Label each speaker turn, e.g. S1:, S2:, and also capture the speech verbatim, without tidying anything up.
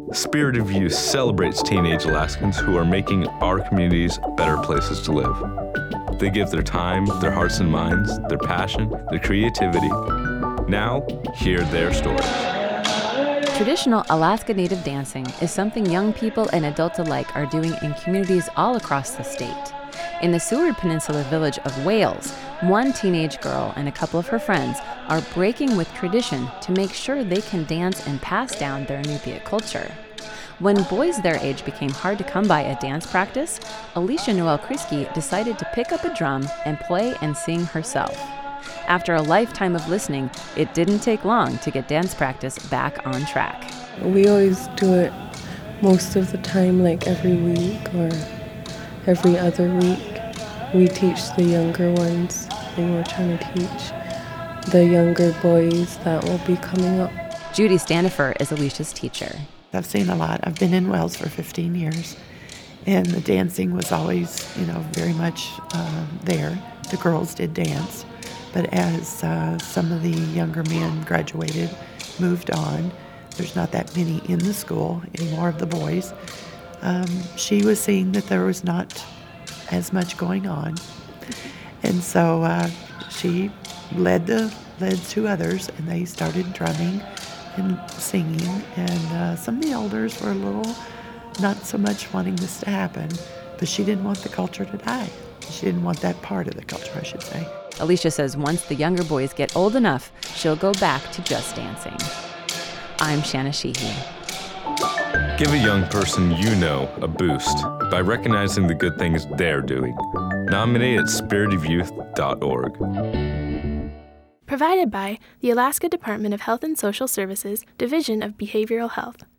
S1: Spirit of Youth celebrates teenage Alaskans who are making our communities better places to live. They give their time, their hearts and minds, their passion, their creativity. Now, hear their stories.
S2: Traditional Alaska Native dancing is something young people and adults alike are doing in communities all across the state. In the Seward Peninsula village of Wales, one teenage girl and a couple of her friends are breaking with tradition to make sure they can dance and pass down their Inupiat culture. When boys their age became hard to come by at dance practice, Alicia Noel Kriski decided to pick up a drum and play and sing herself. After a lifetime of listening, it didn't take long to get dance practice back on track.
S3: We always do it most of the time, like every week or every other week. We teach the younger ones, and we're trying to teach the younger boys that will be coming up.
S2: Judy Standifer is Alicia's teacher.
S4: I've seen a lot. I've been in Wells for fifteen years, and the dancing was always, you know, very much uh, there. The girls did dance, but as uh, some of the younger men graduated, moved on, there's not that many in the school anymore of the boys. Um, she was seeing that there was not as much going on, and so uh, she led the led two others, and they started drumming and singing. And uh, some of the elders were a little not so much wanting this to happen, but she didn't want the culture to die. She didn't want that part of the culture, I should say.
S2: Alicia says once the younger boys get old enough, she'll go back to just dancing. I'm Shanna Sheehy.
S1: Give a young person you know a boost by recognizing the good things they're doing. Nominate at spirit of youth dot org.
S5: Provided by the Alaska Department of Health and Social Services, Division of Behavioral Health.